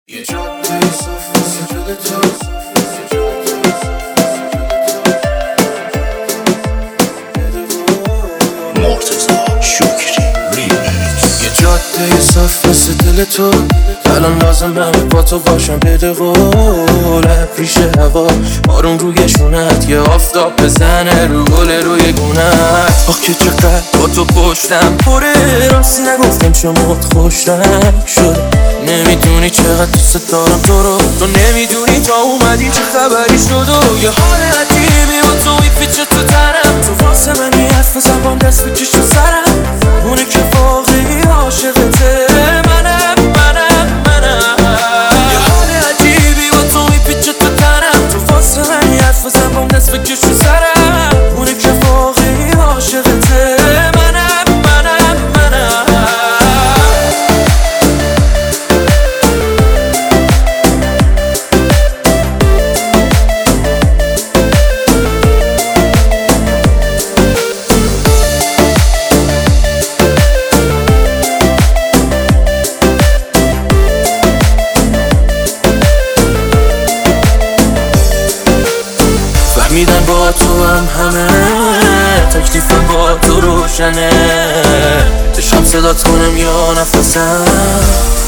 یه جاده صاف واسه دل تو، مرتضی شکری ریمیکس. یه جاده صاف واسه دل تو، الان لازمه با تو باشم. بده قول پیش هوا بارون روی شونت، یه آفتاب بزنه رو گل روی گونت. آخ که چقدر با تو پشتم پره، راستی نگفتم شما خوشم شد. نمیدونی چقدر دوست دارم تو نمیدونی تا اومدی چه خبری شد. و یه حال عجیبی با تو میپیچه تو تنم، تو واسه من یه حرف زبان دست بکش تو سرم. اونه که واقعی عاشقته منم. یه حال عجیبی با تو میپیچه تو تنم، تو واسه من یه حرف زبان دست بکش تو سرم. اونه که واقعی عاشقته منم. فهمیدن با تو همه تکلیفم با تو روشنه. دشم صدات کنم یا نفسم،